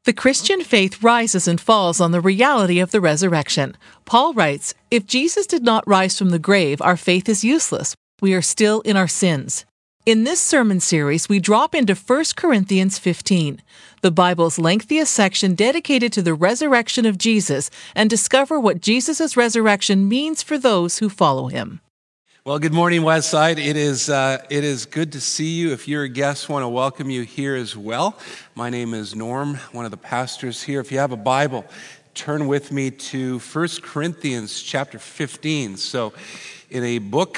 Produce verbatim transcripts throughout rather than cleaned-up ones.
The Christian faith rises and falls on the reality of the resurrection. Paul writes, "If Jesus did not rise from the grave, our faith is useless. We are still in our sins." In this sermon series, we drop into First Corinthians fifteen, the Bible's lengthiest section dedicated to the resurrection of Jesus, and discover what Jesus' resurrection means for those who follow him. Well, good morning, Westside. It is uh, it is good to see you. If you're a guest, I want to welcome you here as well. My name is Norm, one of the pastors here. If you have a Bible, turn with me to First Corinthians chapter fifteen. So in a book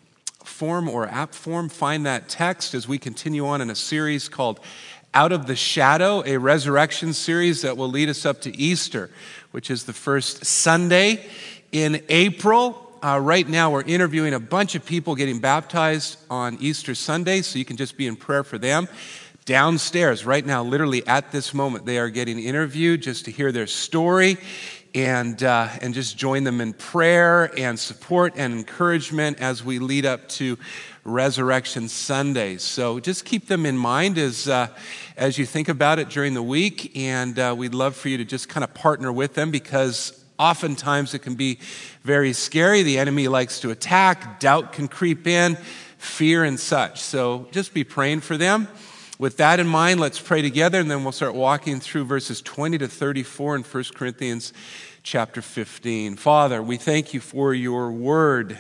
form or app form, find that text as we continue on in a series called Out of the Shadow, a resurrection series that will lead us up to Easter, which is the first Sunday in April. Uh, right now, we're interviewing a bunch of people getting baptized on Easter Sunday, so you can just be in prayer for them. Downstairs, right now, literally at this moment, they are getting interviewed just to hear their story and uh, and just join them in prayer and support and encouragement as we lead up to Resurrection Sunday. So just keep them in mind as uh, as you think about it during the week, and uh, we'd love for you to just kind of partner with them, because oftentimes it can be very scary. The enemy likes to attack. Doubt can creep in, fear and such. So just be praying for them. With that in mind, let's pray together, and then we'll start walking through verses twenty to thirty-four in First Corinthians chapter fifteen. Father, we thank you for your word,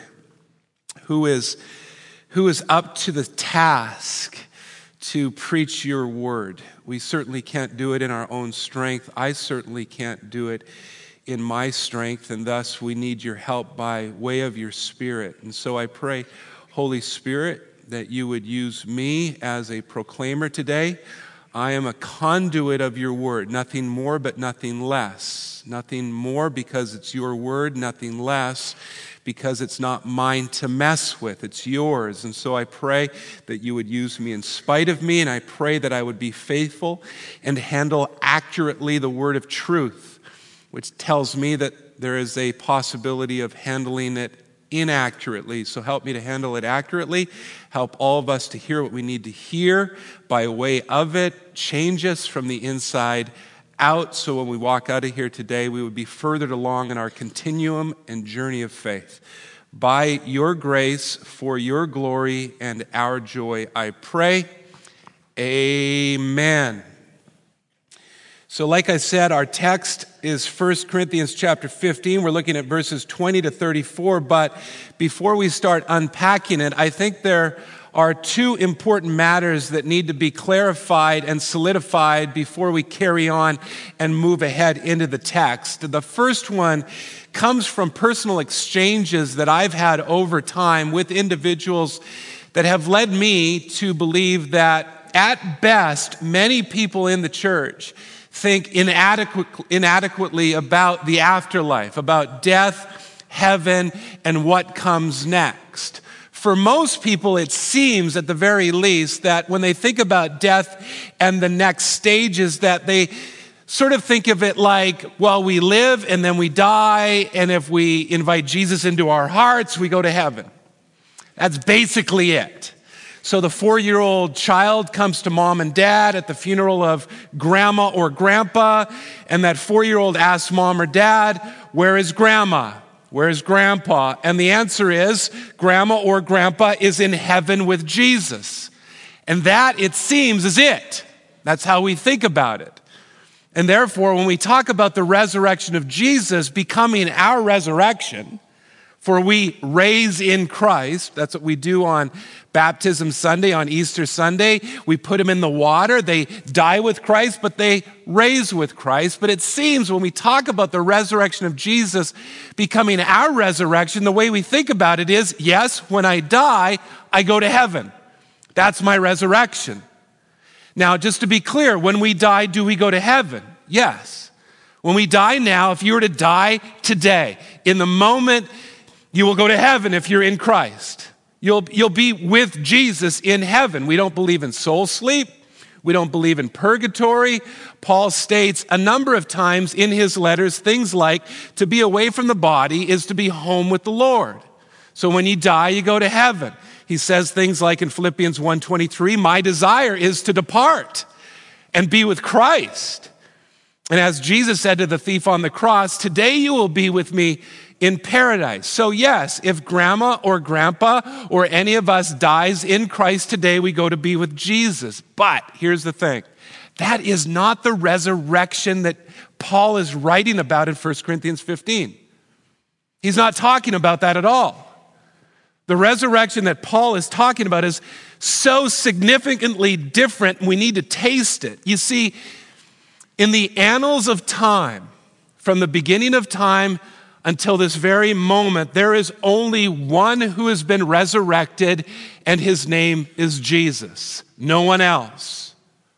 who is, who is up to the task to preach your word. We certainly can't do it in our own strength. I certainly can't do it in my strength, and thus we need your help by way of your Spirit. And so I pray, Holy Spirit, that you would use me as a proclaimer today. I am a conduit of your word, nothing more but nothing less. Nothing more because it's your word, nothing less because it's not mine to mess with, it's yours. And so I pray that you would use me in spite of me, and I pray that I would be faithful and handle accurately the word of truth, which tells me that there is a possibility of handling it inaccurately. So help me to handle it accurately. Help all of us to hear what we need to hear by way of it. Change us from the inside out, so when we walk out of here today, we would be furthered along in our continuum and journey of faith. By your grace, for your glory and our joy, I pray. Amen. So like I said, our text is First Corinthians chapter fifteen. We're looking at verses twenty to thirty-four. But before we start unpacking it, I think there are two important matters that need to be clarified and solidified before we carry on and move ahead into the text. The first one comes from personal exchanges that I've had over time with individuals that have led me to believe that at best, many people in the church think inadequate, inadequately about the afterlife, about death, heaven, and what comes next. For most people, it seems at the very least that when they think about death and the next stages, that they sort of think of it like, well, we live and then we die, and if we invite Jesus into our hearts, we go to heaven. That's basically it. So the four-year-old child comes to mom and dad at the funeral of grandma or grandpa, and that four-year-old asks mom or dad, where is grandma? Where is grandpa? And the answer is, grandma or grandpa is in heaven with Jesus. And that, it seems, is it. That's how we think about it. And therefore, when we talk about the resurrection of Jesus becoming our resurrection, for we raise in Christ, that's what we do on Baptism Sunday, on Easter Sunday. We put them in the water. They die with Christ, but they raise with Christ. But it seems when we talk about the resurrection of Jesus becoming our resurrection, the way we think about it is, yes, when I die, I go to heaven. That's my resurrection. Now, just to be clear, when we die, do we go to heaven? Yes. When we die now, if you were to die today, in the moment, you will go to heaven if you're in Christ. You'll, you'll be with Jesus in heaven. We don't believe in soul sleep. We don't believe in purgatory. Paul states a number of times in his letters things like, to be away from the body is to be home with the Lord. So when you die, you go to heaven. He says things like in Philippians one twenty-three, my desire is to depart and be with Christ. And as Jesus said to the thief on the cross, today you will be with me in paradise. So yes, if grandma or grandpa or any of us dies in Christ today, we go to be with Jesus. But here's the thing. That is not the resurrection that Paul is writing about in First Corinthians fifteen. He's not talking about that at all. The resurrection that Paul is talking about is so significantly different, we need to taste it. You see, in the annals of time, from the beginning of time until this very moment, there is only one who has been resurrected, and his name is Jesus. No one else.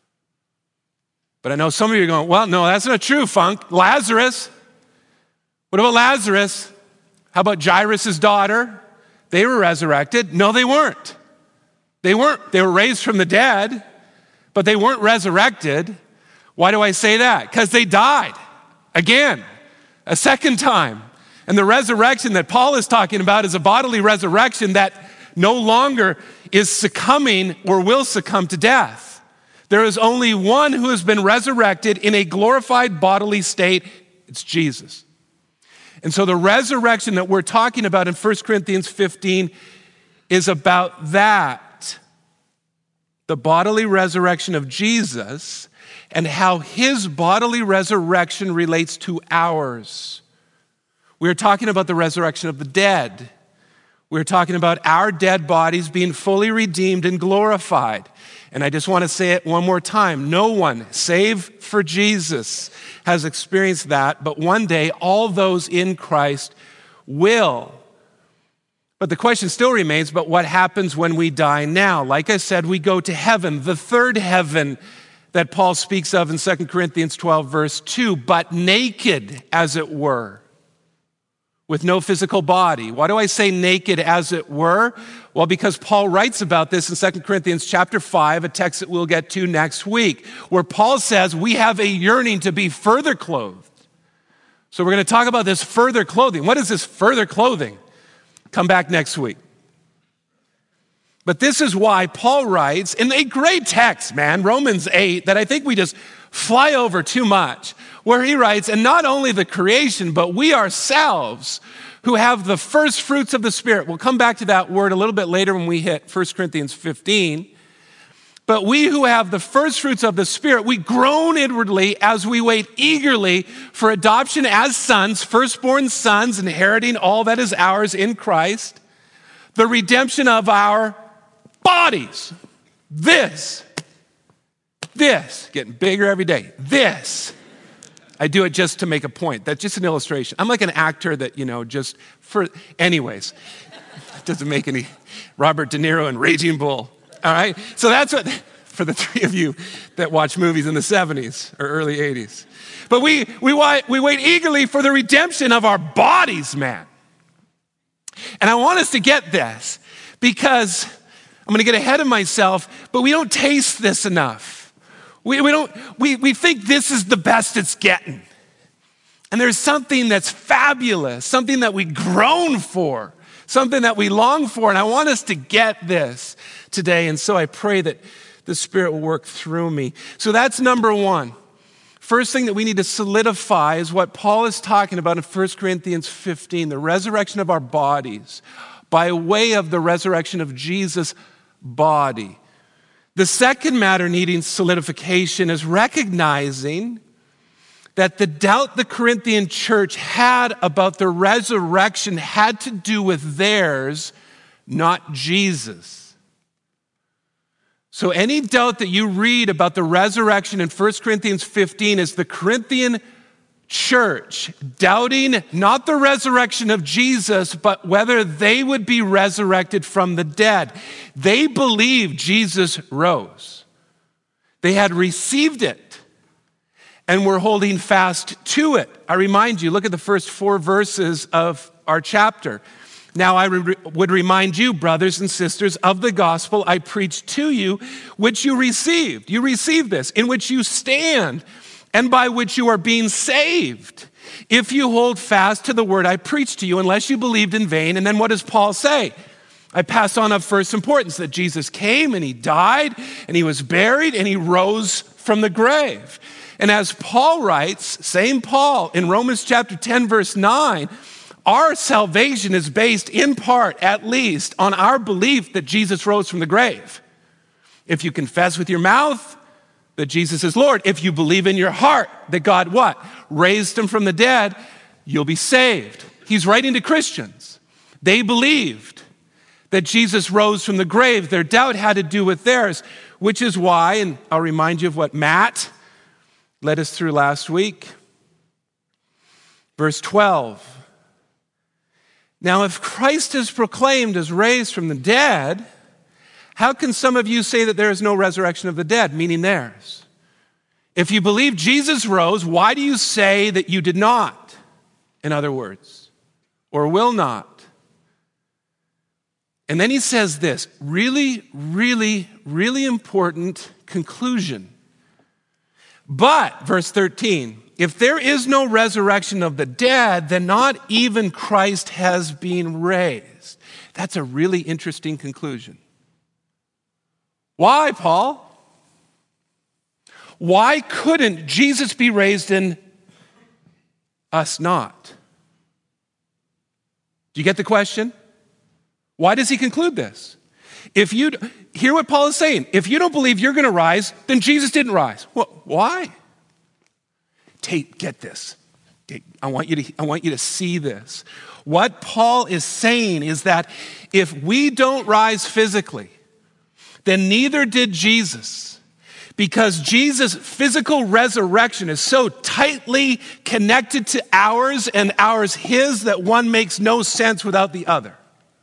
But I know some of you are going, well, no, that's not true, Funk. Lazarus. What about Lazarus? How about Jairus' daughter? They were resurrected. No, they weren't. They weren't. They were raised from the dead, but they weren't resurrected. Why do I say that? Because they died again, a second time. And the resurrection that Paul is talking about is a bodily resurrection that no longer is succumbing or will succumb to death. There is only one who has been resurrected in a glorified bodily state. It's Jesus. And so the resurrection that we're talking about in First Corinthians fifteen is about that. The bodily resurrection of Jesus and how his bodily resurrection relates to ours. We're talking about the resurrection of the dead. We're talking about our dead bodies being fully redeemed and glorified. And I just want to say it one more time. No one, save for Jesus, has experienced that, but one day all those in Christ will. But the question still remains, but what happens when we die now? Like I said, we go to heaven, the third heaven that Paul speaks of in Second Corinthians twelve, verse two, but naked, as it were, with no physical body. Why do I say naked, as it were? Well, because Paul writes about this in Second Corinthians chapter five, a text that we'll get to next week, where Paul says we have a yearning to be further clothed. So we're going to talk about this further clothing. What is this further clothing? Come back next week. But this is why Paul writes in a great text, man, Romans eight, that I think we just fly over too much, where he writes, and not only the creation, but we ourselves who have the first fruits of the Spirit. We'll come back to that word a little bit later when we hit First Corinthians fifteen. But we who have the first fruits of the Spirit, we groan inwardly as we wait eagerly for adoption as sons, firstborn sons, inheriting all that is ours in Christ, the redemption of our bodies. This, this, getting bigger every day. This. I do it just to make a point. That's just an illustration. I'm like an actor that, you know, just for, anyways, it doesn't make any, Robert De Niro and Raging Bull. All right? So that's what, for the three of you that watch movies in the seventies or early eighties. But we, we, we wait eagerly for the redemption of our bodies, man. And I want us to get this because I'm going to get ahead of myself, but we don't taste this enough. We, we don't, we, we think this is the best it's getting. And there's something that's fabulous, something that we groan for, something that we long for. And I want us to get this today. And so I pray that the Spirit will work through me. So that's number one. First thing that we need to solidify is what Paul is talking about in First Corinthians fifteen, the resurrection of our bodies by way of the resurrection of Jesus' body. The second matter needing solidification is recognizing that the doubt the Corinthian church had about the resurrection had to do with theirs, not Jesus. So any doubt that you read about the resurrection in First Corinthians fifteen is the Corinthian church doubting not the resurrection of Jesus, but whether they would be resurrected from the dead. They believed Jesus rose. They had received it and were holding fast to it. I remind you, look at the first four verses of our chapter. Now I re- would remind you, brothers and sisters, of the gospel I preached to you, which you received. You received this, in which you stand, and by which you are being saved, if you hold fast to the word I preached to you, unless you believed in vain. And then what does Paul say? I pass on of first importance that Jesus came and he died and he was buried and he rose from the grave. And as Paul writes, same Paul, in Romans chapter ten, verse nine, our salvation is based in part, at least, on our belief that Jesus rose from the grave. If you confess with your mouth that Jesus is Lord, if you believe in your heart that God what? Raised him from the dead, you'll be saved. He's writing to Christians. They believed that Jesus rose from the grave. Their doubt had to do with theirs, which is why, and I'll remind you of what Matt led us through last week. Verse twelve. Now, if Christ is proclaimed as raised from the dead, how can some of you say that there is no resurrection of the dead, meaning theirs? If you believe Jesus rose, why do you say that you did not, in other words, or will not? And then he says this really, really, really important conclusion. But, verse thirteen, if there is no resurrection of the dead, then not even Christ has been raised. That's a really interesting conclusion. Why, Paul? Why couldn't Jesus be raised and us not? Do you get the question? Why does he conclude this? If you hear what Paul is saying, if you don't believe you're going to rise, then Jesus didn't rise. Well, why? Take, get this. Take, I want you to, I want you to see this. What Paul is saying is that if we don't rise physically, then neither did Jesus. Because Jesus' physical resurrection is so tightly connected to ours and ours his that one makes no sense without the other.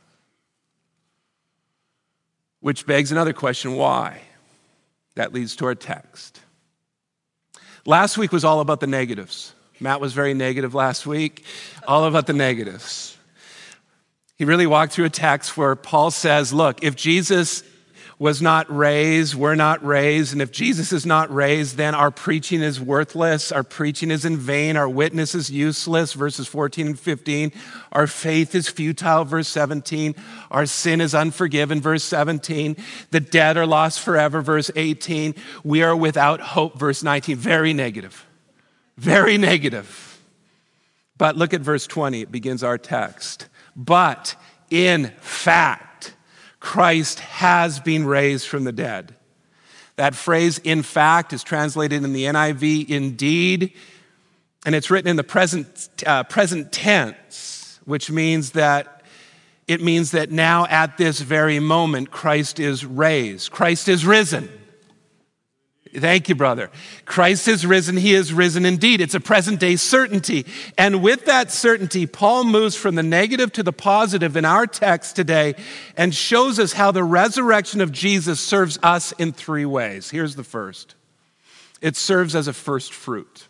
Which begs another question, why? That leads to our text. Last week was all about the negatives. Matt was very negative last week, all about the negatives. He really walked through a text where Paul says, look, if Jesus was not raised, we're not raised, and if Jesus is not raised, then our preaching is worthless, our preaching is in vain, our witness is useless, verses fourteen and fifteen, our faith is futile, verse seventeen, our sin is unforgiven, verse seventeen, the dead are lost forever, verse eighteen, we are without hope, verse nineteen. Very negative, very negative. But look at verse twenty, it begins our text. But in fact, Christ has been raised from the dead. That phrase, in fact, is translated in the N I V, indeed, and it's written in the present, uh, present tense, which means that it means that now at this very moment, Christ is raised. Christ is risen. Thank you, brother. Christ is risen. He is risen indeed. It's a present day certainty. And with that certainty, Paul moves from the negative to the positive in our text today and shows us how the resurrection of Jesus serves us in three ways. Here's the first. It serves as a first fruit.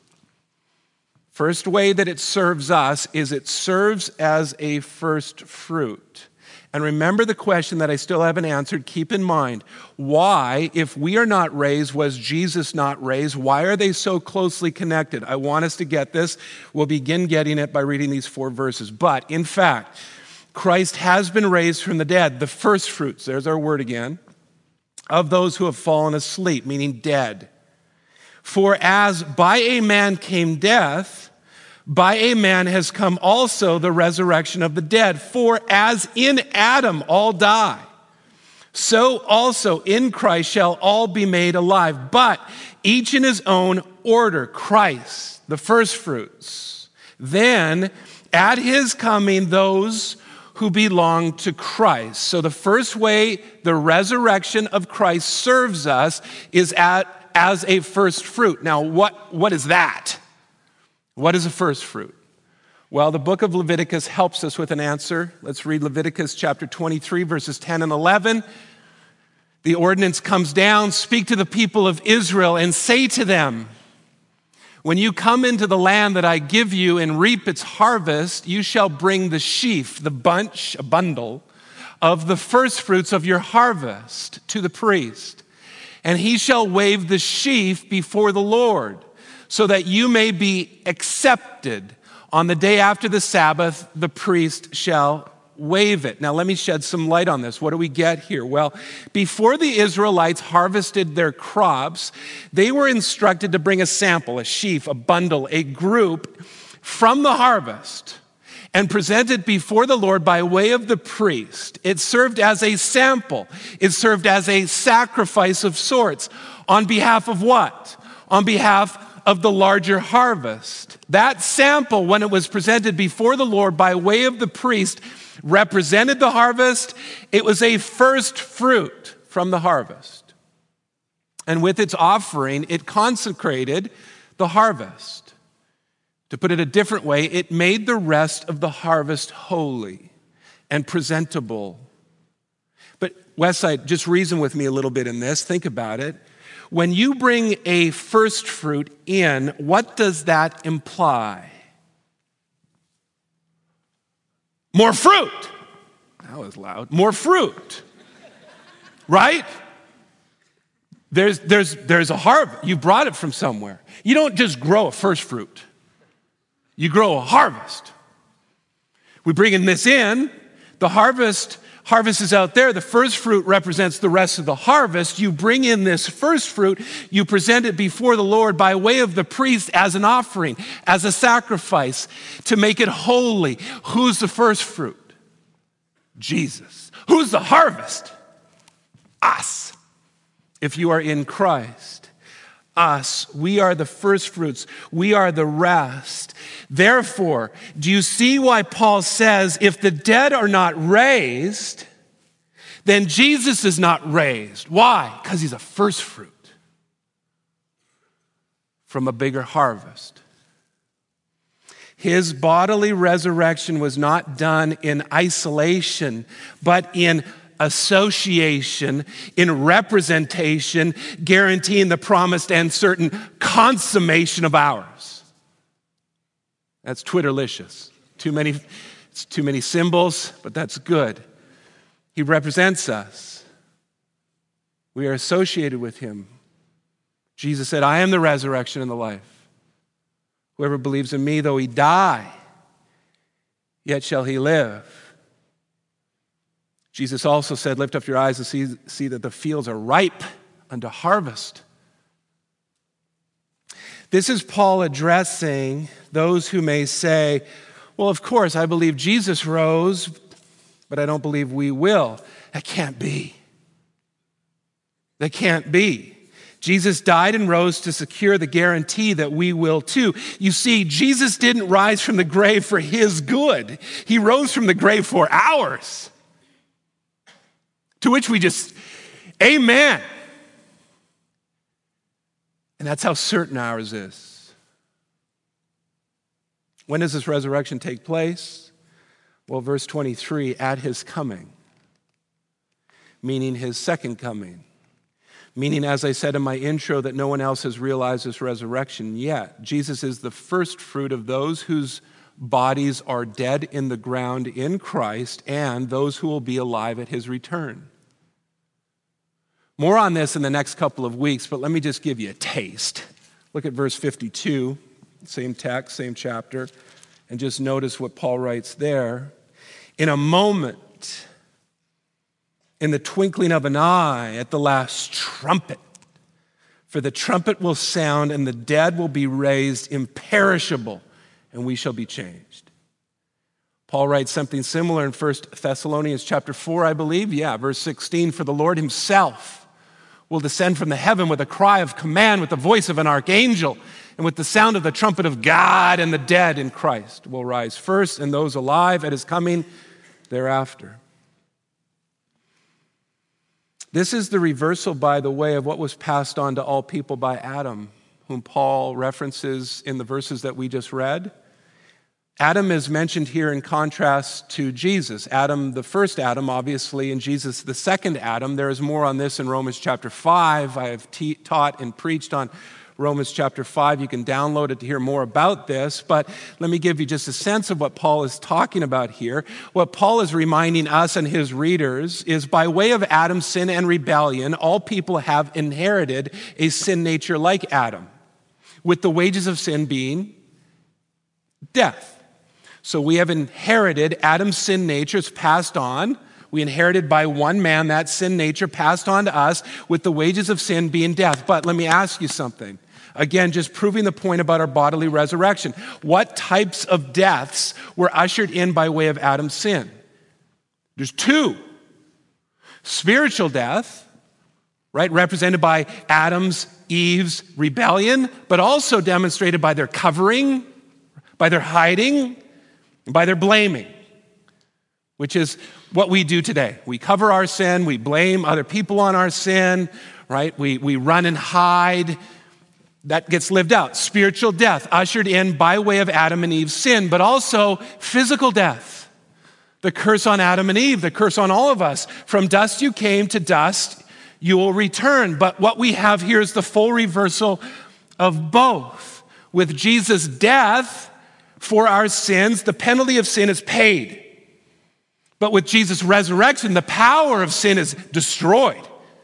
First way that it serves us is it serves as a first fruit. And remember the question that I still haven't answered. Keep in mind, why, if we are not raised, was Jesus not raised? Why are they so closely connected? I want us to get this. We'll begin getting it by reading these four verses. But, in fact, Christ has been raised from the dead, the first fruits, there's our word again, of those who have fallen asleep, meaning dead. For as by a man came death, by a man has come also the resurrection of the dead. For as in Adam all die, so also in Christ shall all be made alive. But each in his own order. Christ, the first fruits. Then at his coming, those who belong to Christ. So the first way the resurrection of Christ serves us is at, as a first fruit. Now, what, what is that? What is a first fruit? Well, the book of Leviticus helps us with an answer. Let's read Leviticus chapter twenty-three, verses ten and eleven. The ordinance comes down, speak to the people of Israel and say to them, when you come into the land that I give you and reap its harvest, you shall bring the sheaf, the bunch, a bundle, of the first fruits of your harvest to the priest. And he shall wave the sheaf before the Lord, so that you may be accepted. On the day after the Sabbath, the priest shall wave it. Now, let me shed some light on this. What do we get here? Well, before the Israelites harvested their crops, they were instructed to bring a sample, a sheaf, a bundle, a group from the harvest and present it before the Lord by way of the priest. It served as a sample. It served as a sacrifice of sorts. On behalf of what? On behalf of the larger harvest. That sample, when it was presented before the Lord by way of the priest, represented the harvest. It was a first fruit from the harvest. And with its offering, it consecrated the harvest. To put it a different way, it made the rest of the harvest holy and presentable. But Westside, just reason with me a little bit in this. Think about it. When you bring a first fruit in, what does that imply? More fruit. That was loud. More fruit. Right? There's, there's, there's a harvest. You brought it from somewhere. You don't just grow a first fruit. You grow a harvest. We bring in this in. The harvest Harvest is out there. The first fruit represents the rest of the harvest. You bring in this first fruit. You present it before the Lord by way of the priest as an offering, as a sacrifice to make it holy. Who's the first fruit? Jesus. Who's the harvest? Us. If you are in Christ. Us. We are the first fruits. We are the rest. Therefore, do you see why Paul says, if the dead are not raised, then Jesus is not raised? Why? Because he's a first fruit from a bigger harvest. His bodily resurrection was not done in isolation, but in association, in representation, guaranteeing the promised and certain consummation of ours. That's Twitterlicious. Too many, it's too many symbols, but that's good. He represents us. We are associated with him. Jesus said, I am the resurrection and the life. Whoever believes in me, though he die, yet shall he live. Jesus also said, lift up your eyes and see, see that the fields are ripe unto harvest. This is Paul addressing those who may say, well, of course, I believe Jesus rose, but I don't believe we will. That can't be. That can't be. Jesus died and rose to secure the guarantee that we will too. You see, Jesus didn't rise from the grave for his good. He rose from the grave for ours. To which we just, amen. And that's how certain ours is. When does this resurrection take place? Well, verse twenty-three, at his coming, meaning his second coming. Meaning, as I said in my intro, that no one else has realized this resurrection yet. Jesus is the first fruit of those whose bodies are dead in the ground in Christ and those who will be alive at his return. More on this in the next couple of weeks, but let me just give you a taste. Look at verse fifty-two, same text, same chapter, and just notice what Paul writes there. In a moment, in the twinkling of an eye, at the last trumpet, for the trumpet will sound and the dead will be raised imperishable, and we shall be changed. Paul writes something similar in First Thessalonians chapter four, I believe. Yeah, verse sixteen, for the Lord himself will descend from the heaven with a cry of command, with the voice of an archangel, and with the sound of the trumpet of God, and the dead in Christ will rise first, and those alive at his coming thereafter. This is the reversal, by the way, of what was passed on to all people by Adam, whom Paul references in the verses that we just read. Adam is mentioned here in contrast to Jesus. Adam, the first Adam, obviously, and Jesus, the second Adam. There is more on this in Romans chapter five. I have te- taught and preached on Romans chapter five. You can download it to hear more about this, but let me give you just a sense of what Paul is talking about here. What Paul is reminding us and his readers is by way of Adam's sin and rebellion, all people have inherited a sin nature like Adam, with the wages of sin being death. So we have inherited Adam's sin nature. It's passed on. We inherited by one man that sin nature passed on to us, with the wages of sin being death. But let me ask you something. Again, just proving the point about our bodily resurrection. What types of deaths were ushered in by way of Adam's sin? There's two. Spiritual death, right, represented by Adam's, Eve's rebellion, but also demonstrated by their covering, by their hiding, and by their blaming, which is what we do today. We cover our sin, we blame other people on our sin, right? We, we run and hide. That gets lived out. Spiritual death, ushered in by way of Adam and Eve's sin, but also physical death. The curse on Adam and Eve, the curse on all of us. From dust you came, to dust you will return. But what we have here is the full reversal of both. With Jesus' death for our sins, the penalty of sin is paid. But with Jesus' resurrection, the power of sin is destroyed.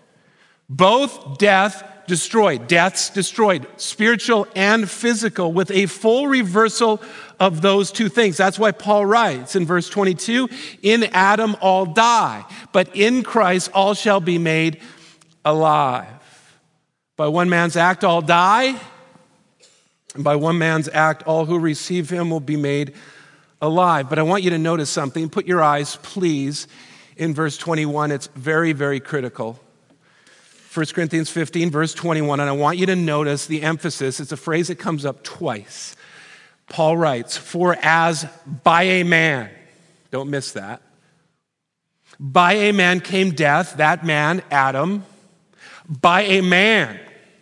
Both death destroyed, deaths destroyed, spiritual and physical, with a full reversal of those two things. That's why Paul writes in verse twenty-two, in Adam all die, but in Christ all shall be made alive. By one man's act all die, and by one man's act all who receive him will be made alive. But I want you to notice something. Put your eyes, please, in verse twenty-one. It's very, very critical. First Corinthians fifteen, verse twenty-one, and I want you to notice the emphasis. It's a phrase that comes up twice. Paul writes, for as by a man, don't miss that, by a man came death, that man, Adam, by a man,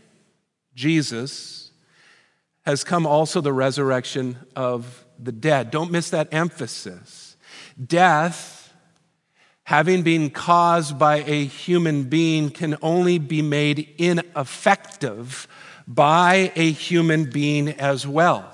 Jesus, has come also the resurrection of the dead. Don't miss that emphasis. Death, having been caused by a human being, can only be made ineffective by a human being as well.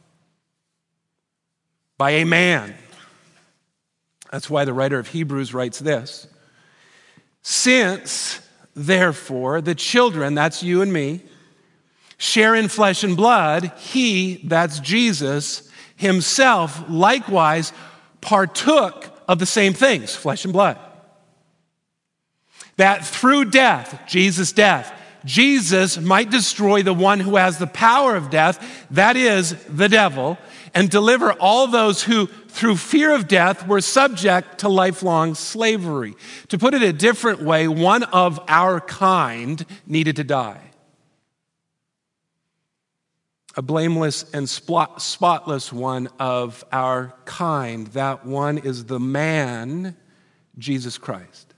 By a man. That's why the writer of Hebrews writes this. Since, therefore, the children, that's you and me, share in flesh and blood, he, that's Jesus, himself likewise partook of the same things, flesh and blood. That through death, Jesus' death, Jesus might destroy the one who has the power of death, that is, the devil, and deliver all those who, through fear of death, were subject to lifelong slavery. To put it a different way, one of our kind needed to die. A blameless and spotless one of our kind. That one is the man, Jesus Christ.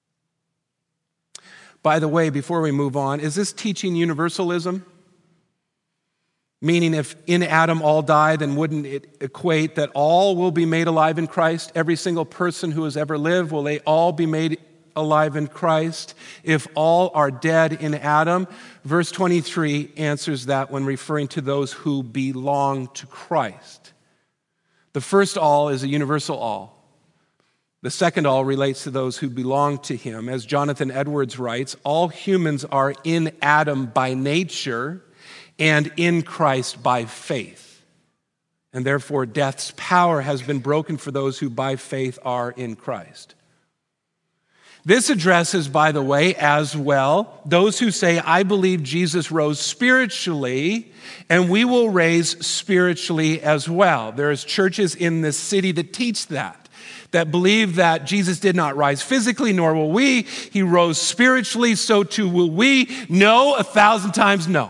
By the way, before we move on, is this teaching universalism? Meaning if in Adam all die, then wouldn't it equate that all will be made alive in Christ? Every single person who has ever lived, will they all be made alive in Christ? If all are dead in Adam? Verse twenty-three answers that when referring to those who belong to Christ. The first all is a universal all. The second all relates to those who belong to him. As Jonathan Edwards writes, all humans are in Adam by nature and in Christ by faith. And therefore, death's power has been broken for those who by faith are in Christ. This addresses, by the way, as well, those who say, I believe Jesus rose spiritually, and we will raise spiritually as well. There's churches in this city that teach that, that believe that Jesus did not rise physically, nor will we. He rose spiritually, so too will we. No, a thousand times no.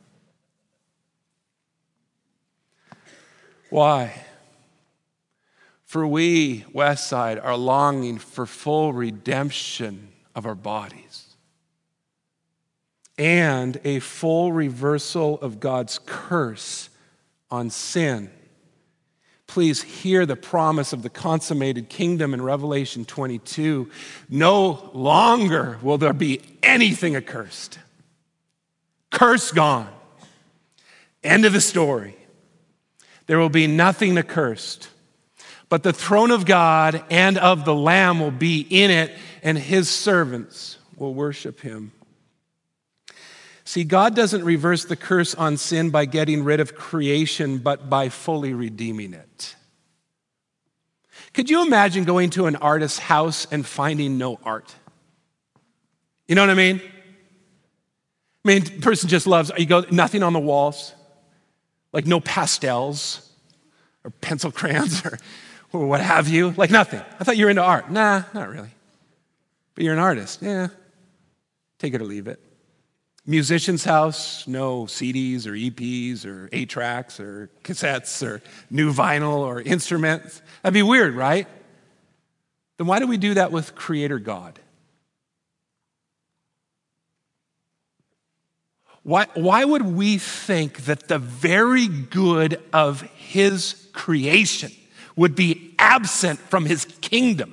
Why? For we, Westside, are longing for full redemption of our bodies and a full reversal of God's curse on sin. Please hear the promise of the consummated kingdom in Revelation twenty-two. No longer will there be anything accursed. Curse gone. End of the story. There will be nothing accursed. But the throne of God and of the Lamb will be in it, and his servants will worship him. See, God doesn't reverse the curse on sin by getting rid of creation, but by fully redeeming it. Could you imagine going to an artist's house and finding no art? You know what I mean? I mean, the person just loves, you go, nothing on the walls, like no pastels or pencil crayons or, or what have you, like nothing. I thought you were into art. Nah, not really. But you're an artist. Yeah, take it or leave it. Musician's house, no C Ds or E Ps or eight tracks or cassettes or new vinyl or instruments. That'd be weird, right? Then why do we do that with Creator God? Why, why would we think that the very good of his creation would be absent from his kingdom?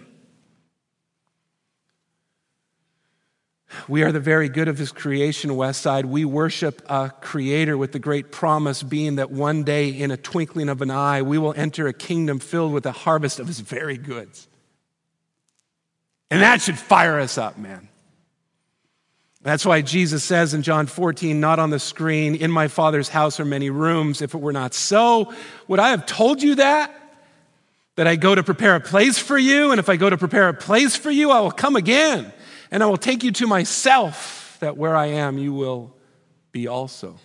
We are the very good of his creation, Westside. We worship a creator with the great promise being that one day, in a twinkling of an eye, we will enter a kingdom filled with a harvest of his very goods. And that should fire us up, man. That's why Jesus says in John fourteen, not on the screen, in my Father's house are many rooms. If it were not so, would I have told you that? That I go to prepare a place for you, and if I go to prepare a place for you, I will come again, and I will take you to myself, that where I am, you will be also.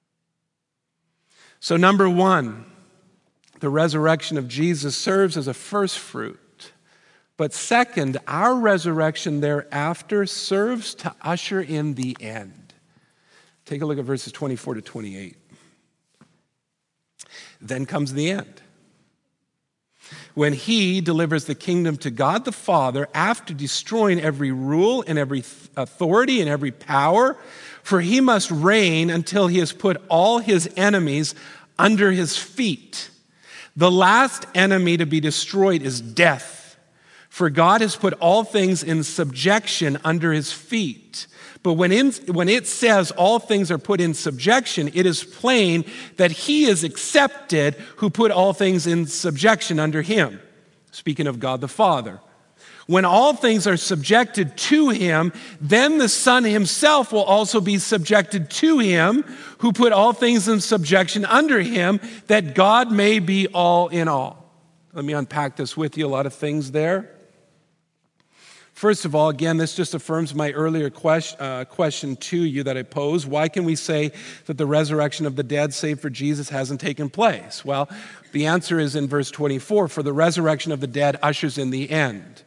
So number one, the resurrection of Jesus serves as a first fruit. But second, our resurrection thereafter serves to usher in the end. Take a look at verses twenty-four to twenty-eight. Then comes the end, when he delivers the kingdom to God the Father after destroying every rule and every authority and every power, for he must reign until he has put all his enemies under his feet. The last enemy to be destroyed is death. For God has put all things in subjection under his feet. But when, in, when it says all things are put in subjection, it is plain that he is accepted who put all things in subjection under him. Speaking of God the Father. When all things are subjected to him, then the Son himself will also be subjected to him who put all things in subjection under him, that God may be all in all. Let me unpack this with you, a lot of things there. First of all, again, this just affirms my earlier question, uh, question to you that I posed. Why can we say that the resurrection of the dead, save for Jesus, hasn't taken place? Well, the answer is in verse twenty-four, for the resurrection of the dead ushers in the end.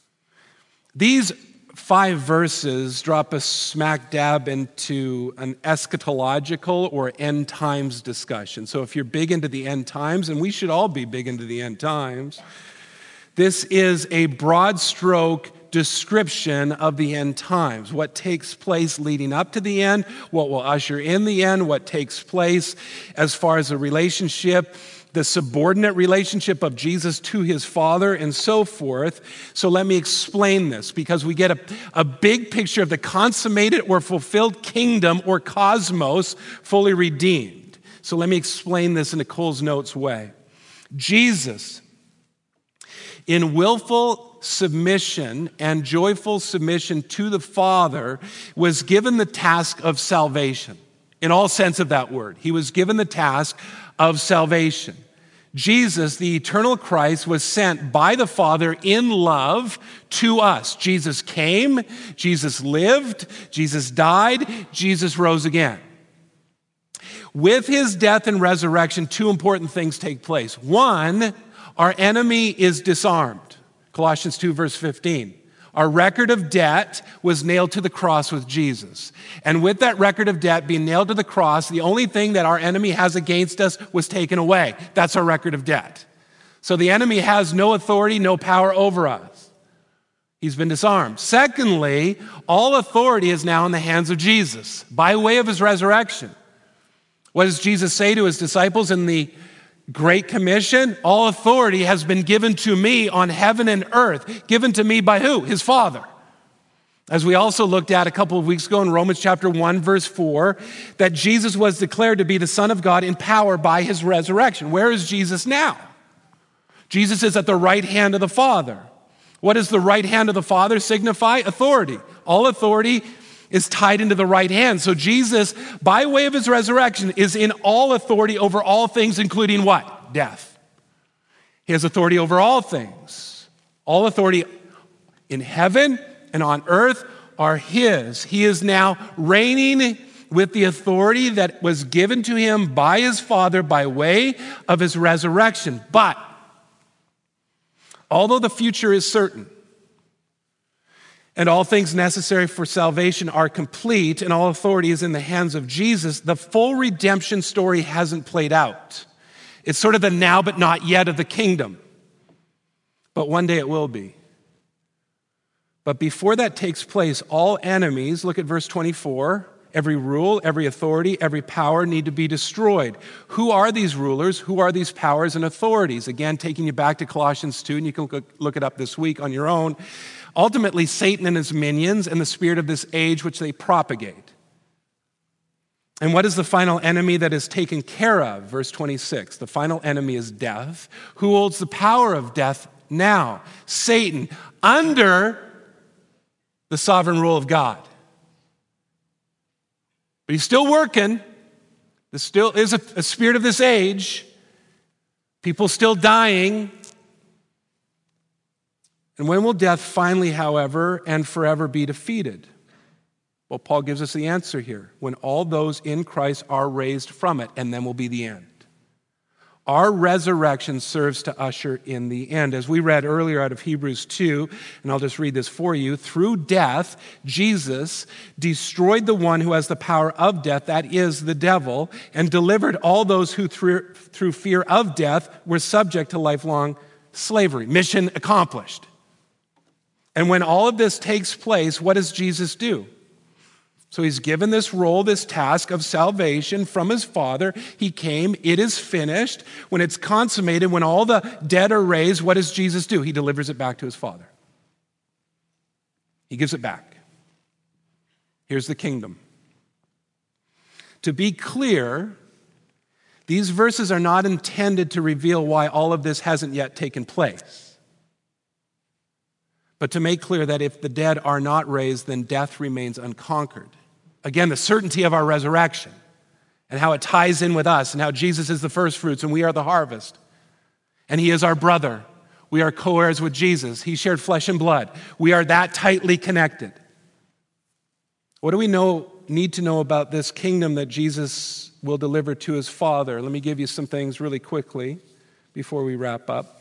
These five verses drop us smack dab into an eschatological or end times discussion. So if you're big into the end times, and we should all be big into the end times, this is a broad stroke description of the end times, what takes place leading up to the end, what will usher in the end, what takes place as far as the relationship, the subordinate relationship of Jesus to his Father, and so forth. So let me explain this, because we get a, a big picture of the consummated or fulfilled kingdom or cosmos fully redeemed. So let me explain this in a Cole's Notes way. Jesus, in willful submission and joyful submission to the Father, was given the task of salvation. In all sense of that word, he was given the task of salvation. Jesus, the eternal Christ, was sent by the Father in love to us. Jesus came, Jesus lived, Jesus died, Jesus rose again. With his death and resurrection, two important things take place. One, our enemy is disarmed. Colossians two, verse fifteen. Our record of debt was nailed to the cross with Jesus. And with that record of debt being nailed to the cross, the only thing that our enemy has against us was taken away. That's our record of debt. So the enemy has no authority, no power over us. He's been disarmed. Secondly, all authority is now in the hands of Jesus by way of his resurrection. What does Jesus say to his disciples in the Great Commission? All authority has been given to me on heaven and earth. Given to me by who? His Father. As we also looked at a couple of weeks ago in Romans chapter one, verse four, that Jesus was declared to be the Son of God in power by his resurrection. Where is Jesus now? Jesus is at the right hand of the Father. What does the right hand of the Father signify? Authority. All authority is tied into the right hand. So Jesus, by way of his resurrection, is in all authority over all things, including what? Death. He has authority over all things. All authority in heaven and on earth are his. He is now reigning with the authority that was given to him by his Father by way of his resurrection. But although the future is certain, and all things necessary for salvation are complete, and all authority is in the hands of Jesus, the full redemption story hasn't played out. It's sort of the now but not yet of the kingdom. But one day it will be. But before that takes place, all enemies, look at verse twenty-four, every rule, every authority, every power need to be destroyed. Who are these rulers? Who are these powers and authorities? Again, taking you back to Colossians two, and you can look it up this week on your own. Ultimately, Satan and his minions and the spirit of this age which they propagate. And what is the final enemy that is taken care of? Verse twenty-six, the final enemy is death. Who holds the power of death now? Satan, under the sovereign rule of God. But he's still working. There still is a, a spirit of this age. People still dying. And when will death finally, however, and forever be defeated? Well, Paul gives us the answer here. When all those in Christ are raised from it, and then will be the end. Our resurrection serves to usher in the end. As we read earlier out of Hebrews two, and I'll just read this for you, through death, Jesus destroyed the one who has the power of death, that is the devil, and delivered all those who through, through fear of death were subject to lifelong slavery. Mission accomplished. And when all of this takes place, what does Jesus do? So he's given this role, this task of salvation from his Father. He came, it is finished. When it's consummated, when all the dead are raised, what does Jesus do? He delivers it back to his Father. He gives it back. Here's the kingdom. To be clear, these verses are not intended to reveal why all of this hasn't yet taken place, but to make clear that if the dead are not raised, then death remains unconquered. Again, the certainty of our resurrection and how it ties in with us and how Jesus is the first fruits and we are the harvest. And he is our brother. We are co-heirs with Jesus. He shared flesh and blood. We are that tightly connected. What do we know, need to know about this kingdom that Jesus will deliver to his Father? Let me give you some things really quickly before we wrap up.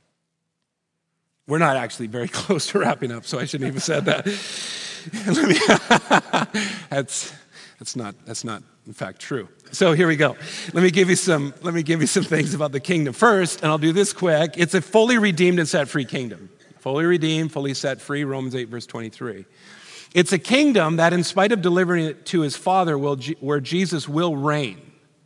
We're not actually very close to wrapping up, so I shouldn't even have said that. Let me, that's, that's, not, that's not, in fact, true. So here we go. Let me give you some, let me give you some things about the kingdom. First, and I'll do this quick, it's a fully redeemed and set free kingdom. Fully redeemed, fully set free, Romans eight, verse twenty-three. It's a kingdom that, in spite of delivering it to his Father, will, where Jesus will reign.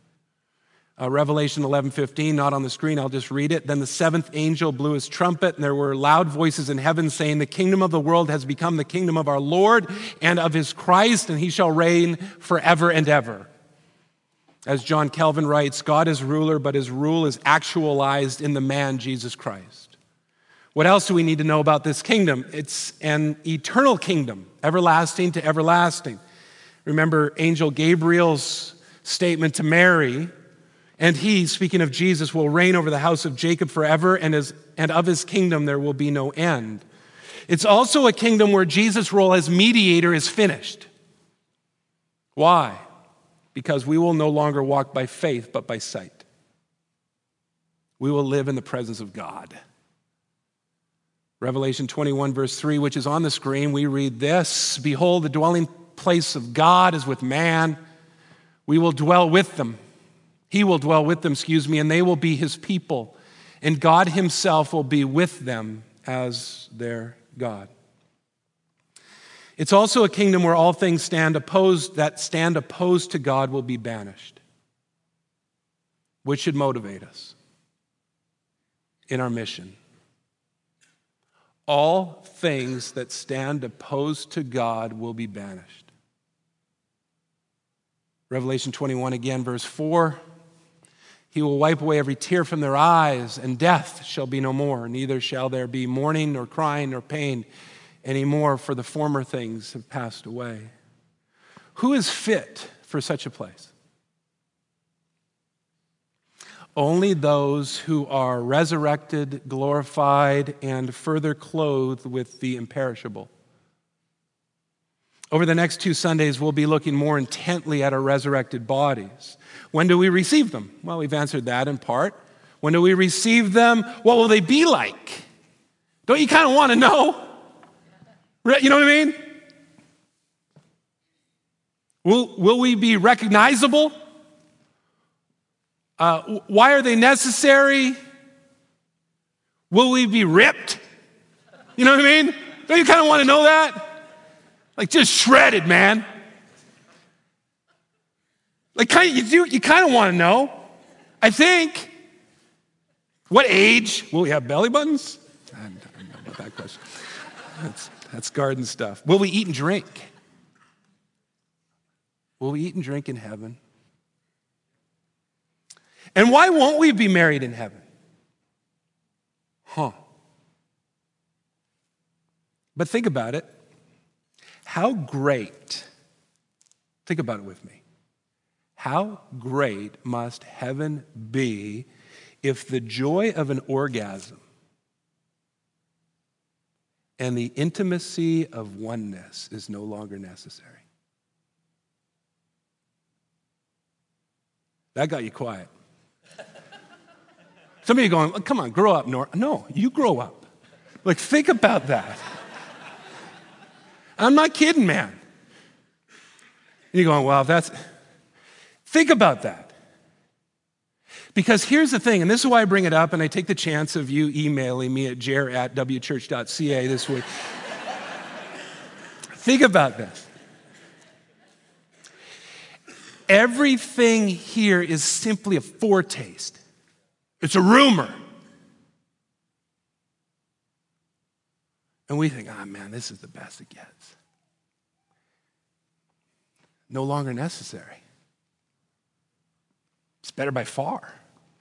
Uh, Revelation eleven fifteen, not on the screen, I'll just read it. Then the seventh angel blew his trumpet, and there were loud voices in heaven saying, the kingdom of the world has become the kingdom of our Lord and of his Christ, and he shall reign forever and ever. As John Calvin writes, God is ruler, but his rule is actualized in the man, Jesus Christ. What else do we need to know about this kingdom? It's an eternal kingdom, everlasting to everlasting. Remember Angel Gabriel's statement to Mary, and he, speaking of Jesus, will reign over the house of Jacob forever, and, his, and of his kingdom there will be no end. It's also a kingdom where Jesus' role as mediator is finished. Why? Because we will no longer walk by faith, but by sight. We will live in the presence of God. Revelation twenty-one, verse three, which is on the screen, we read this, behold, the dwelling place of God is with man. We will dwell with them. He will dwell with them, excuse me, and they will be his people. And God himself will be with them as their God. It's also a kingdom where all things stand opposed, that stand opposed to God will be banished, which should motivate us in our mission. All things that stand opposed to God will be banished. Revelation twenty-one again, verse four. He will wipe away every tear from their eyes, and death shall be no more. Neither shall there be mourning, nor crying, nor pain anymore, for the former things have passed away. Who is fit for such a place? Only those who are resurrected, glorified, and further clothed with the imperishable. Over the next two Sundays, we'll be looking more intently at our resurrected bodies. When do we receive them? Well, we've answered that in part. When do we receive them? What will they be like? Don't you kind of want to know? You know what I mean? Will, will we be recognizable? Uh, why are they necessary? Will we be ripped? You know what I mean? Don't you kind of want to know that? Like just shredded, man. Like kind of, you do, you kind of want to know. I think. What age? Will we have belly buttons? I don't know about that question. That's, that's garden stuff. Will we eat and drink? Will we eat and drink in heaven? And why won't we be married in heaven? Huh. But think about it. How great, think about it with me. How great must heaven be if the joy of an orgasm and the intimacy of oneness is no longer necessary? That got you quiet. Some of you going, come on, grow up, Nor. No, you grow up. Like, think about that. I'm not kidding, man. You're going, well, that's... Think about that. Because here's the thing, and this is why I bring it up, and I take the chance of you emailing me at jer at w church dot c a this week. Think about this. Everything here is simply a foretaste. It's a rumor. And we think, ah, oh, man, this is the best it gets. No longer necessary. It's better by far.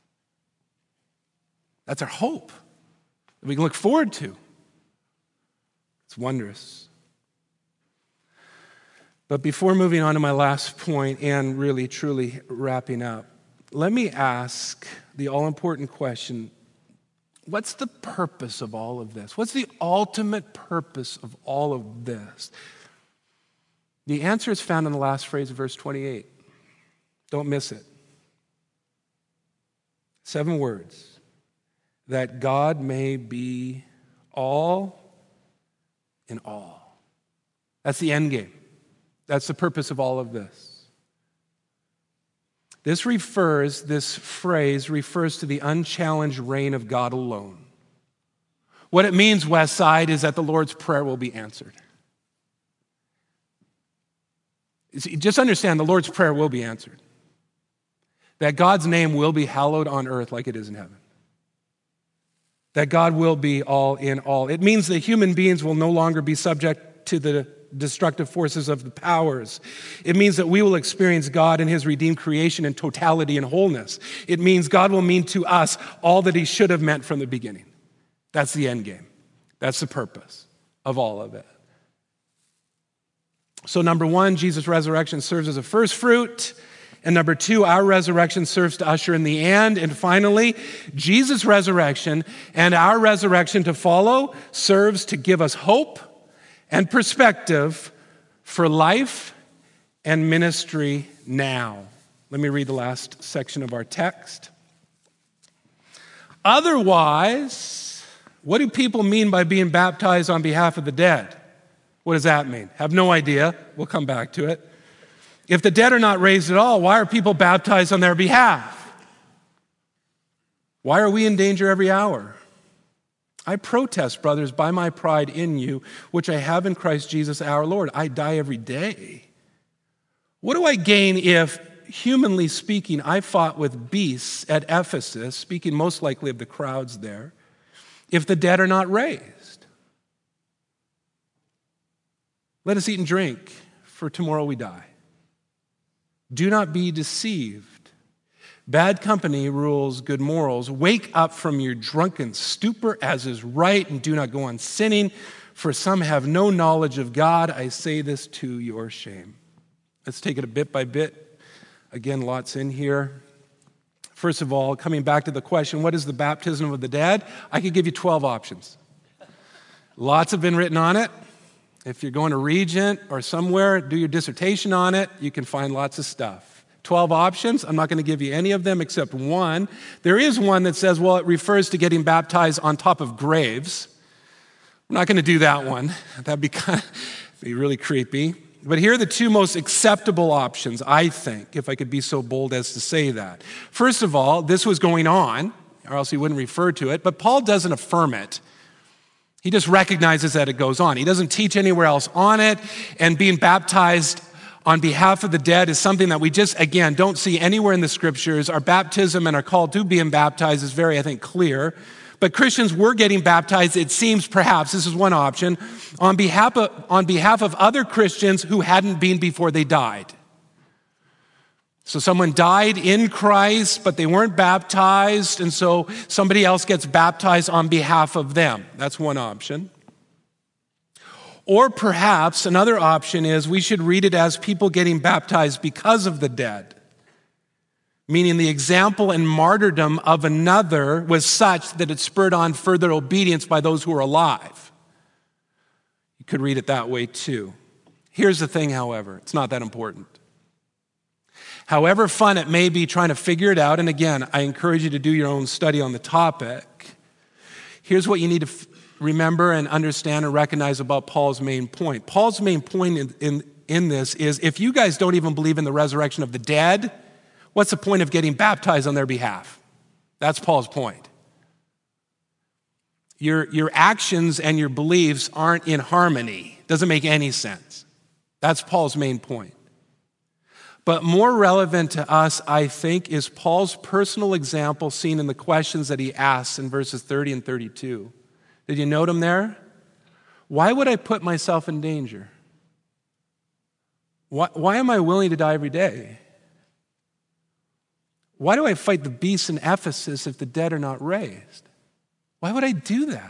That's our hope that we can look forward to. It's wondrous. But before moving on to my last point and really, truly wrapping up, let me ask the all-important question, what's the purpose of all of this? What's the ultimate purpose of all of this? The answer is found in the last phrase of verse twenty-eight. Don't miss it. Seven words. That God may be all in all. That's the end game. That's the purpose of all of this. This refers, this phrase refers to the unchallenged reign of God alone. What it means, Westside, is that the Lord's Prayer will be answered. Just understand the Lord's Prayer will be answered. That God's name will be hallowed on earth like it is in heaven. That God will be all in all. It means that human beings will no longer be subject to the destructive forces of the powers. It means that we will experience God and his redeemed creation in totality and wholeness. It means God will mean to us all that he should have meant from the beginning. That's the end game. That's the purpose of all of it. So number one, Jesus' resurrection serves as a first fruit. And number two, our resurrection serves to usher in the end. And finally, Jesus' resurrection and our resurrection to follow serves to give us hope and perspective for life and ministry now. Let me read the last section of our text. Otherwise, what do people mean by being baptized on behalf of the dead? What does that mean? Have no idea. We'll come back to it. If the dead are not raised at all, why are people baptized on their behalf? Why are we in danger every hour? I protest, brothers, by my pride in you, which I have in Christ Jesus our Lord. I die every day. What do I gain if, humanly speaking, I fought with beasts at Ephesus, speaking most likely of the crowds there, if the dead are not raised? Let us eat and drink, for tomorrow we die. Do not be deceived. Bad company rules good morals. Wake up from your drunken stupor, as is right, and do not go on sinning, for some have no knowledge of God. I say this to your shame. Let's take it a bit by bit. Again, lots in here. First of all, coming back to the question, what is the baptism of the dead? I could give you twelve options. Lots have been written on it. If you're going to Regent or somewhere, do your dissertation on it, you can find lots of stuff. twelve options. I'm not going to give you any of them except one. There is one that says, well, it refers to getting baptized on top of graves. I'm not going to do that one. That'd be kind of be really creepy. But here are the two most acceptable options, I think, if I could be so bold as to say that. First of all, this was going on, or else he wouldn't refer to it, but Paul doesn't affirm it. He just recognizes that it goes on. He doesn't teach anywhere else on it, and being baptized on behalf of the dead is something that we just, again, don't see anywhere in the scriptures. Our baptism and our call to being baptized is very, I think, clear. But Christians were getting baptized, it seems, perhaps, this is one option, on behalf of, on behalf of other Christians who hadn't been before they died. So someone died in Christ, but they weren't baptized, and so somebody else gets baptized on behalf of them. That's one option. Or perhaps another option is we should read it as people getting baptized because of the dead. Meaning the example and martyrdom of another was such that it spurred on further obedience by those who are alive. You could read it that way too. Here's the thing, however, it's not that important. However fun it may be trying to figure it out, and again, I encourage you to do your own study on the topic, here's what you need to f- remember and understand and recognize about Paul's main point. Paul's main point in, in, in this is if you guys don't even believe in the resurrection of the dead, what's the point of getting baptized on their behalf? That's Paul's point. Your, your actions and your beliefs aren't in harmony. Doesn't make any sense. That's Paul's main point. But more relevant to us, I think, is Paul's personal example seen in the questions that he asks in verses thirty and thirty-two. Did you note them there? Why would I put myself in danger? Why, why am I willing to die every day? Why do I fight the beasts in Ephesus if the dead are not raised? Why would I do that?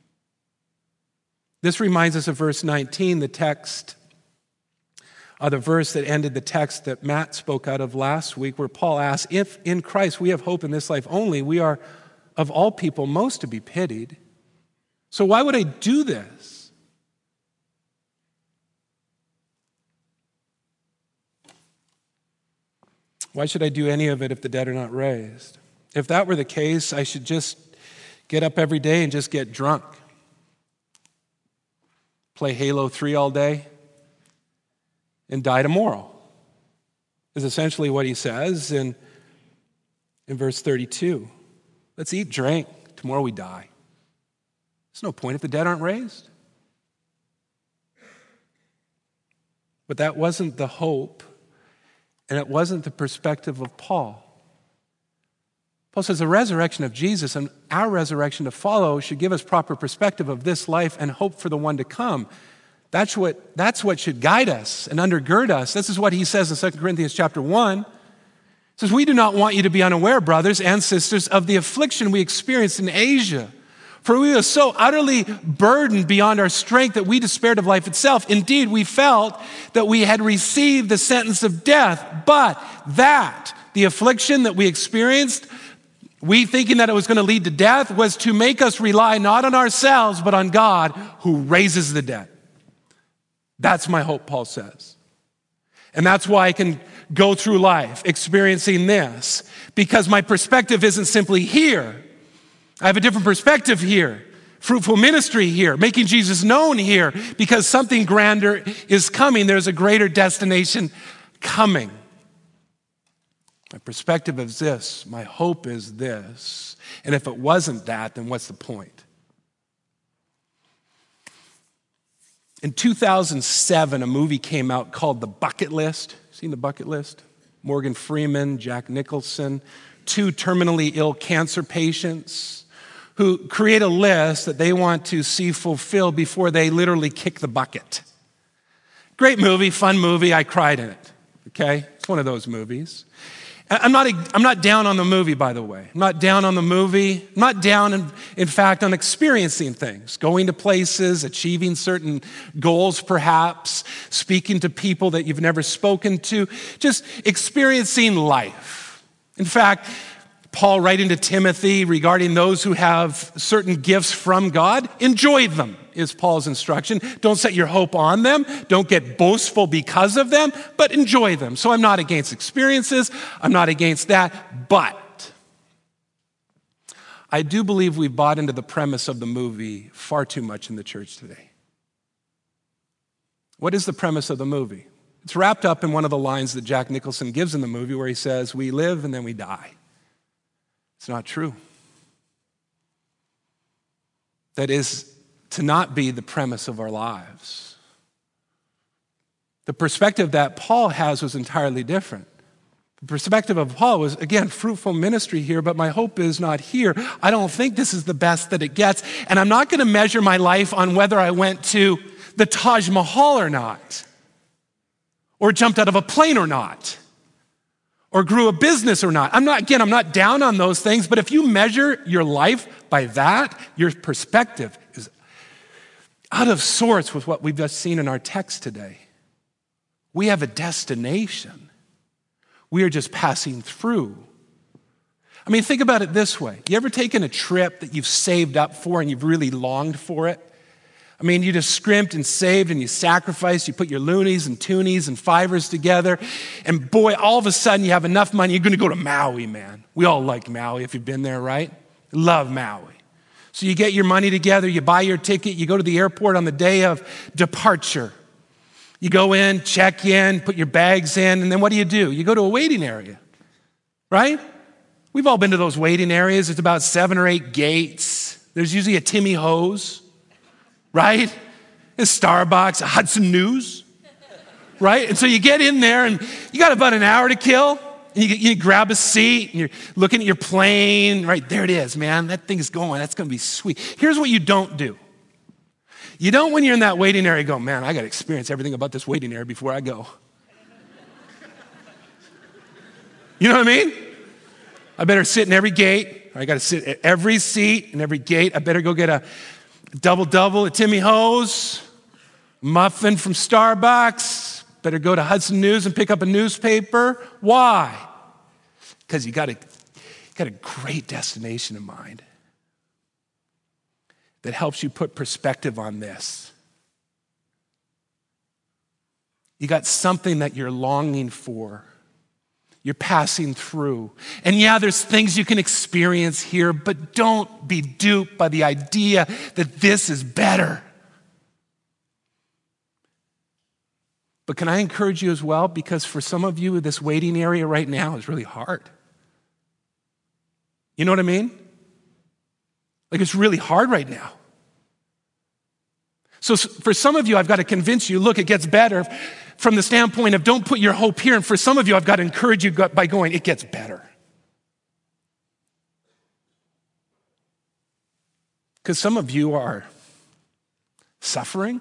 This reminds us of verse nineteen, the text, uh, the verse that ended the text that Matt spoke out of last week, where Paul asks, if in Christ we have hope in this life only, we are of all people most to be pitied. So why would I do this? Why should I do any of it if the dead are not raised? If that were the case, I should just get up every day and just get drunk. Play Halo three all day and die tomorrow, is essentially what he says in, in verse thirty-two. Let's eat, drink, tomorrow we die. There's no point if the dead aren't raised. But that wasn't the hope, and it wasn't the perspective of Paul. Paul says the resurrection of Jesus and our resurrection to follow should give us proper perspective of this life and hope for the one to come. That's what, that's what should guide us and undergird us. This is what he says in Second Corinthians chapter one. He says, we do not want you to be unaware, brothers and sisters, of the affliction we experienced in Asia. For we were so utterly burdened beyond our strength that we despaired of life itself. Indeed, we felt that we had received the sentence of death, but that, the affliction that we experienced, we thinking that it was going to lead to death, was to make us rely not on ourselves, but on God who raises the dead. That's my hope, Paul says. And that's why I can go through life experiencing this, because my perspective isn't simply here. I have a different perspective here. Fruitful ministry here, making Jesus known here, because something grander is coming. There's a greater destination coming. My perspective is this. My hope is this. And if it wasn't that, then what's the point? In two thousand seven, a movie came out called The Bucket List. Seen The Bucket List? Morgan Freeman, Jack Nicholson, two terminally ill cancer patients who create a list that they want to see fulfilled before they literally kick the bucket. Great movie, fun movie. I cried in it, okay? It's one of those movies. I'm not, I'm not down on the movie, by the way. I'm not down on the movie. I'm not down, in, in fact, on experiencing things, going to places, achieving certain goals, perhaps, speaking to people that you've never spoken to, just experiencing life. In fact, Paul writing to Timothy regarding those who have certain gifts from God, enjoy them, is Paul's instruction. Don't set your hope on them. Don't get boastful because of them, but enjoy them. So I'm not against experiences. I'm not against that, but I do believe we've bought into the premise of the movie far too much in the church today. What is the premise of the movie? It's wrapped up in one of the lines that Jack Nicholson gives in the movie where he says, we live and then we die. It's not true. That is to not be the premise of our lives. The perspective that Paul has was entirely different. The perspective of Paul was, again, fruitful ministry here, but my hope is not here. I don't think this is the best that it gets, and I'm not going to measure my life on whether I went to the Taj Mahal or not, or jumped out of a plane or not, or grew a business or not. I'm not, again, I'm not down on those things, but if you measure your life by that, your perspective is out of sorts with what we've just seen in our text today. We have a destination. We are just passing through. I mean, think about it this way. You ever taken a trip that you've saved up for and you've really longed for it? I mean, you just scrimped and saved and you sacrificed, you put your loonies and toonies and fivers together, and boy, all of a sudden you have enough money, you're gonna go to Maui, man. We all like Maui if you've been there, right? Love Maui. So you get your money together, you buy your ticket, you go to the airport on the day of departure. You go in, check in, put your bags in, and then what do you do? You go to a waiting area, right? We've all been to those waiting areas. It's about seven or eight gates. There's usually a Timmy Hose. Right? A Starbucks, a Hudson News, right? And so you get in there and you got about an hour to kill. And you, you grab a seat and you're looking at your plane. Right, there it is, man. That thing is going. That's going to be sweet. Here's what you don't do. You don't, when you're in that waiting area, go, man, I got to experience everything about this waiting area before I go. You know what I mean? I better sit in every gate. I got to sit at every seat and every gate. I better go get a double-double at Timmy Hose, muffin from Starbucks, better go to Hudson News and pick up a newspaper. Why? Because you got a, got a great destination in mind that helps you put perspective on this. You got something that you're longing for. You're passing through. And yeah, there's things you can experience here, but don't be duped by the idea that this is better. But can I encourage you as well? Because for some of you, this waiting area right now is really hard. You know what I mean? Like it's really hard right now. So for some of you, I've got to convince you, look, it gets better from the standpoint of don't put your hope here. And for some of you, I've got to encourage you by going, it gets better. Because some of you are suffering,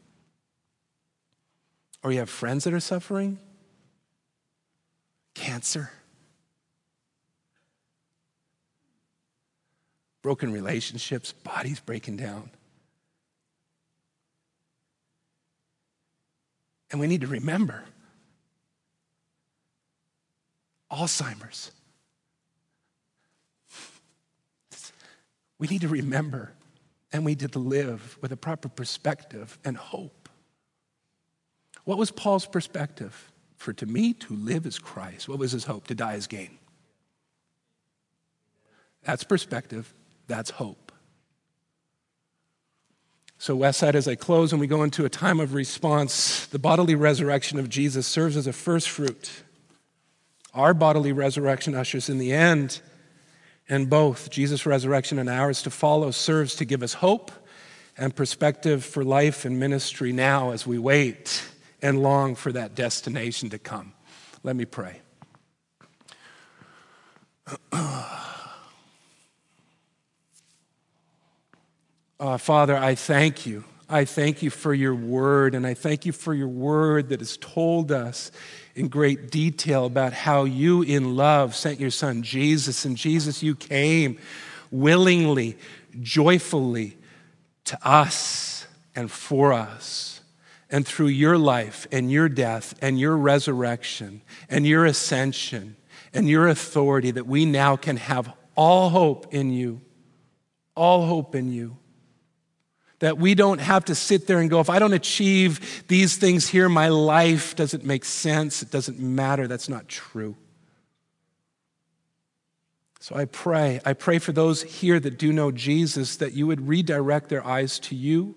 or you have friends that are suffering, cancer, broken relationships, bodies breaking down. And we need to remember Alzheimer's. We need to remember, and we need to live with a proper perspective and hope. What was Paul's perspective? For to me, to live is Christ. What was his hope? To die is gain. That's perspective. That's hope. So Westside, as I close and we go into a time of response, the bodily resurrection of Jesus serves as a first fruit. Our bodily resurrection ushers in the end. And both, Jesus' resurrection and ours to follow, serves to give us hope and perspective for life and ministry now as we wait and long for that destination to come. Let me pray. Uh, Father, I thank you. I thank you for your word, and I thank you for your word that has told us in great detail about how you in love sent your son Jesus, and Jesus, you came willingly, joyfully to us and for us. And through your life and your death and your resurrection and your ascension and your authority that we now can have all hope in you, all hope in you. That we don't have to sit there and go, if I don't achieve these things here, my life doesn't make sense, it doesn't matter. That's not true. So I pray, I pray for those here that do know Jesus, that you would redirect their eyes to you.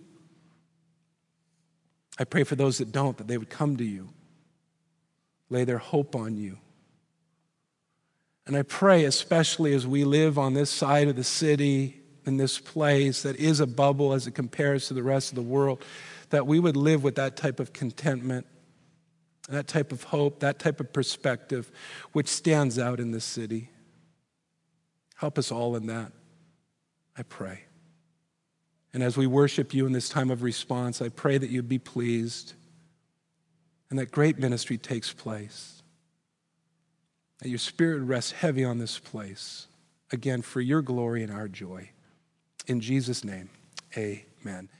I pray for those that don't, that they would come to you, lay their hope on you. And I pray, especially as we live on this side of the city, in this place that is a bubble as it compares to the rest of the world, that we would live with that type of contentment, that type of hope, that type of perspective, which stands out in this city. Help us all in that, I pray. And as we worship you in this time of response, I pray that you'd be pleased and that great ministry takes place, that your Spirit rests heavy on this place, again, for your glory and our joy. In Jesus' name, amen.